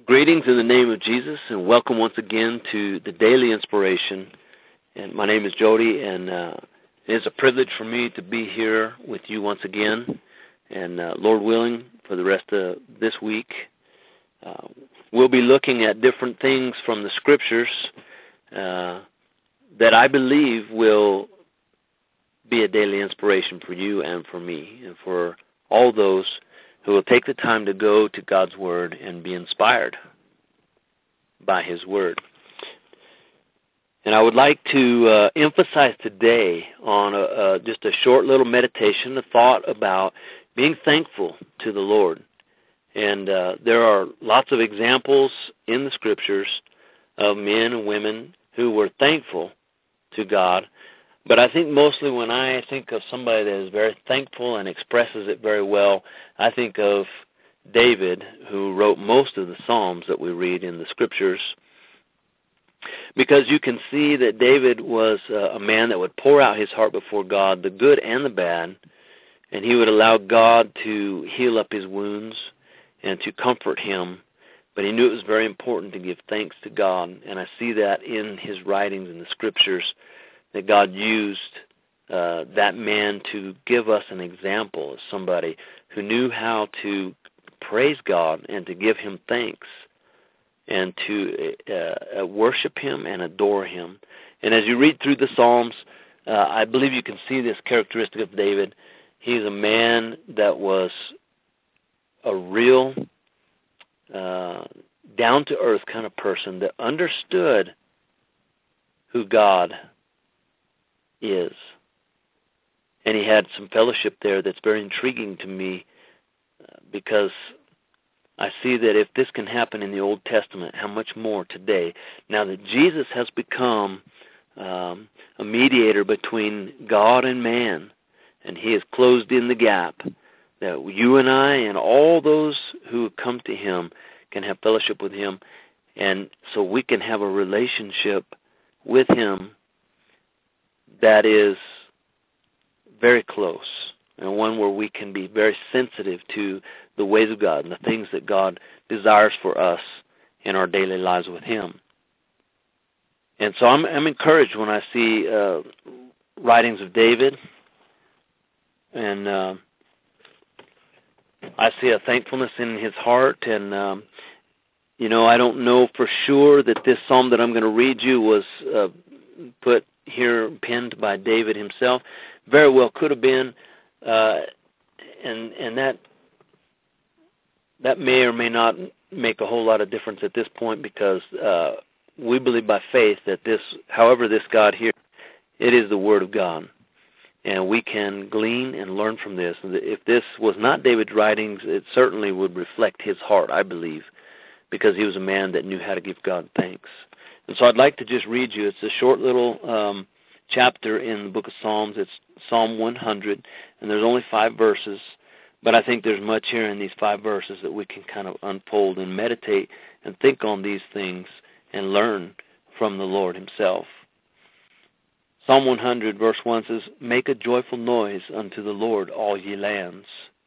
Greetings in the name of Jesus, and welcome once again to the Daily Inspiration. And my name is Jody, and it is a privilege for me to be here with you once again. And Lord willing, for the rest of this week, we'll be looking at different things from the Scriptures that I believe will be a daily inspiration for you and for me, and for all those who will take the time to go to God's Word and be inspired by His Word. And I would like to emphasize today on just a short little meditation, a thought about being thankful to the Lord. And there are lots of examples in the Scriptures of men and women who were thankful to God. But I think mostly when I think of somebody that is very thankful and expresses it very well, I think of David, who wrote most of the Psalms that we read in the Scriptures. Because you can see that David was a man that would pour out his heart before God, the good and the bad, and he would allow God to heal up his wounds and to comfort him. But he knew it was very important to give thanks to God, and I see that in his writings in the Scriptures, that God used that man to give us an example of somebody who knew how to praise God and to give Him thanks and to worship Him and adore Him. And as you read through the Psalms, I believe you can see this characteristic of David. He's a man that was a real down-to-earth kind of person that understood who God is. And he had some fellowship there that's very intriguing to me because I see that if this can happen in the Old Testament, how much more today, now that Jesus has become a mediator between God and man, and He has closed in the gap, that you and I and all those who come to Him can have fellowship with Him, and so we can have a relationship with Him that is very close, and one where we can be very sensitive to the ways of God and the things that God desires for us in our daily lives with Him. And so I'm encouraged when I see writings of David, and I see a thankfulness in his heart, and I don't know for sure that this psalm that I'm going to read you was put here, penned by David himself. Very well could have been, and that may or may not make a whole lot of difference at this point, because we believe by faith that this, however this God here, it is the Word of God, and we can glean and learn from this. If this was not David's writings, it certainly would reflect his heart, I believe, because he was a man that knew how to give God thanks. And so I'd like to just read you. It's a short little chapter in the book of Psalms. It's Psalm 100, and there's only 5 verses. But I think there's much here in these 5 verses that we can kind of unfold and meditate and think on these things and learn from the Lord Himself. Psalm 100, verse 1 says, "Make a joyful noise unto the Lord, all ye lands."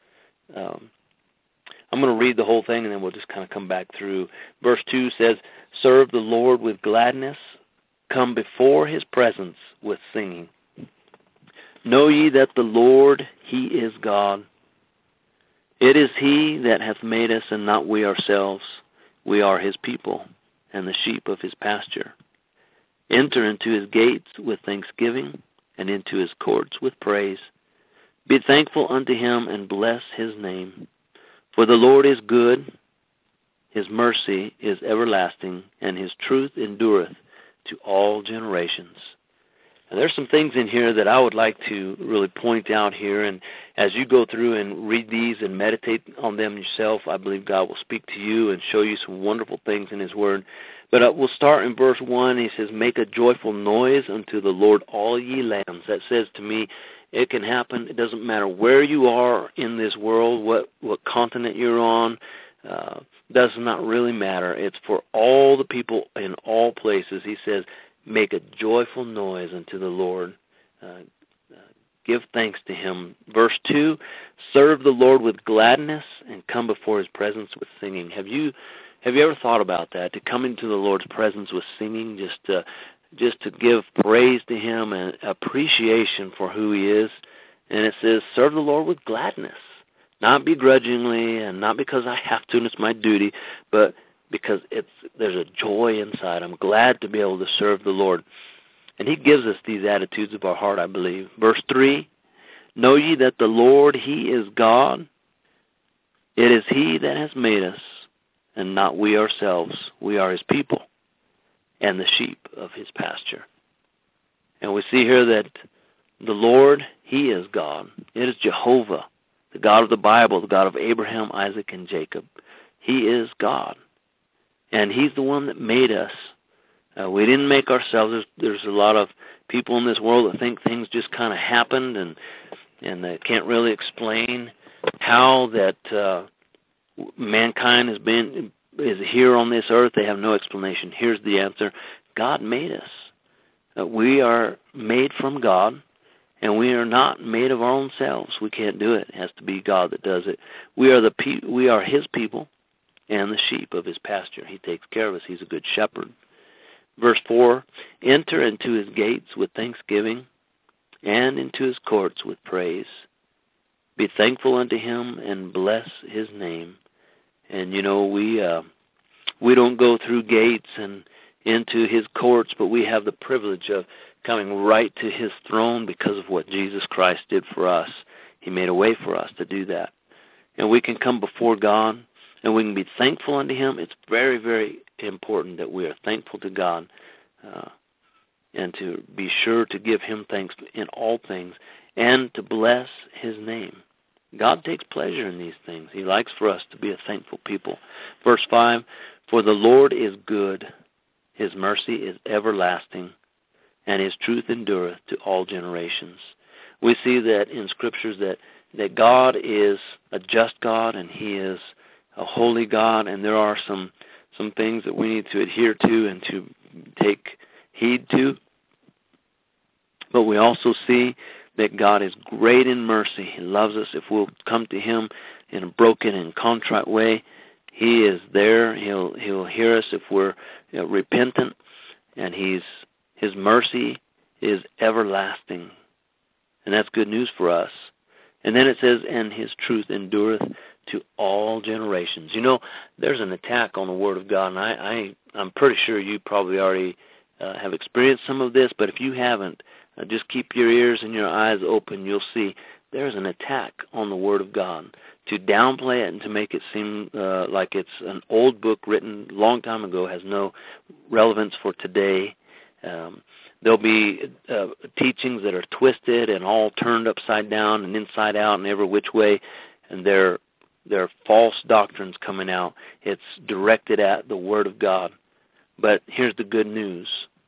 I'm going to read the whole thing, and then we'll just kind of come back through. Verse 2 says, "Serve the Lord with gladness. Come before His presence with singing. Know ye that the Lord, He is God. It is He that hath made us, and not we ourselves. We are His people, and the sheep of His pasture. Enter into His gates with thanksgiving, and into His courts with praise. Be thankful unto Him, and bless His name. For the Lord is good, His mercy is everlasting, and His truth endureth to all generations." And there's some things in here that I would like to really point out here, and as you go through and read these and meditate on them yourself, I believe God will speak to you and show you some wonderful things in His Word. But we'll start in verse 1. He says, "Make a joyful noise unto the Lord, all ye lands." That says to me, it can happen. It doesn't matter where you are in this world, what continent you're on. Does not really matter. It's for all the people in all places. He says, make a joyful noise unto the Lord. Give thanks to him. Verse 2, serve the Lord with gladness and come before his presence with singing. Have you ever thought about that? To come into the Lord's presence with singing, just to give praise to him and appreciation for who he is. And it says, serve the Lord with gladness. Not begrudgingly and not because I have to and it's my duty, but because there's a joy inside. I'm glad to be able to serve the Lord. And he gives us these attitudes of our heart, I believe. Verse 3, know ye that the Lord, he is God. It is he that has made us, and not we ourselves. We are his people and the sheep of his pasture. And we see here that the Lord, he is God. It is Jehovah, the God of the Bible, the God of Abraham, Isaac, and Jacob. He is God. And he's the one that made us. We didn't make ourselves. There's a lot of people in this world that think things just kind of happened and they can't really explain how that mankind is here on this earth. They have no explanation. Here's the answer. God made us. We are made from God. And we are not made of our own selves. We can't do it. It has to be God that does it. We are his people and the sheep of his pasture. He takes care of us. He's a good shepherd. Verse 4, enter into his gates with thanksgiving and into his courts with praise. Be thankful unto him and bless his name. And, you know, we don't go through gates and into his courts, but we have the privilege of coming right to his throne because of what Jesus Christ did for us. He made a way for us to do that. And we can come before God, and we can be thankful unto him. It's very, very important that we are thankful to God and to be sure to give him thanks in all things and to bless his name. God takes pleasure in these things. He likes for us to be a thankful people. Verse 5, for the Lord is good. His mercy is everlasting, and his truth endureth to all generations. We see that in Scriptures that God is a just God, and he is a holy God, and there are some things that we need to adhere to and to take heed to. But we also see that God is great in mercy. He loves us. If we'll come to him in a broken and contrite way, he is there. He'll hear us if we're repentant, and his mercy is everlasting. And that's good news for us. And then it says, and his truth endureth to all generations. You know, there's an attack on the Word of God, and I'm pretty sure you probably already have experienced some of this, but if you haven't, just keep your ears and your eyes open. You'll see there's an attack on the Word of God to downplay it and to make it seem like it's an old book written a long time ago, has no relevance for today. There'll be teachings that are twisted and all turned upside down and inside out and every which way, and they're false doctrines coming out. It's directed at the Word of God. But here's the good news.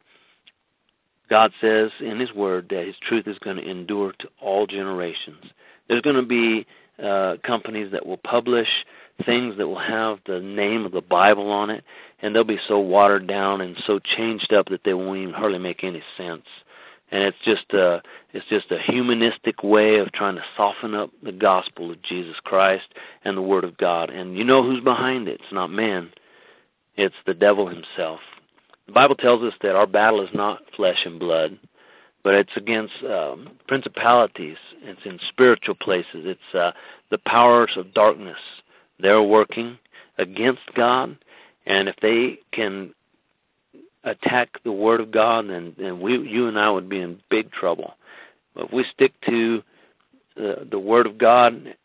God says in his Word that his truth is going to endure to all generations. There's going to be companies that will publish things that will have the name of the Bible on it, and they'll be so watered down and so changed up that they won't even hardly make any sense. And it's just a humanistic way of trying to soften up the gospel of Jesus Christ and the Word of God. And you know who's behind it. It's not man. It's the devil himself. The Bible tells us that our battle is not flesh and blood, but it's against principalities. It's in spiritual places. It's the powers of darkness. They're working against God, and if they can attack the Word of God, then you and I would be in big trouble. But if we stick to the Word of God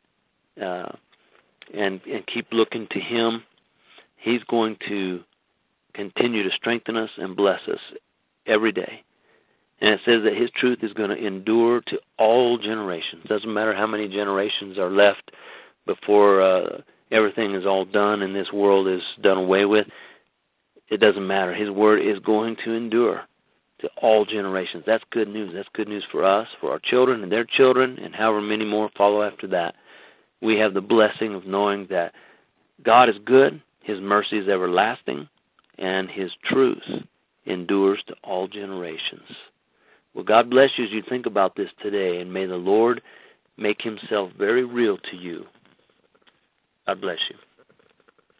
and keep looking to him, he's going to continue to strengthen us and bless us every day. And it says that his truth is going to endure to all generations. Doesn't matter how many generations are left before everything is all done and this world is done away with. It doesn't matter. His word is going to endure to all generations. That's good news. That's good news for us, for our children and their children, and however many more follow after that. We have the blessing of knowing that God is good, his mercy is everlasting, and his truth endures to all generations. Well, God bless you as you think about this today, and may the Lord make himself very real to you. God bless you.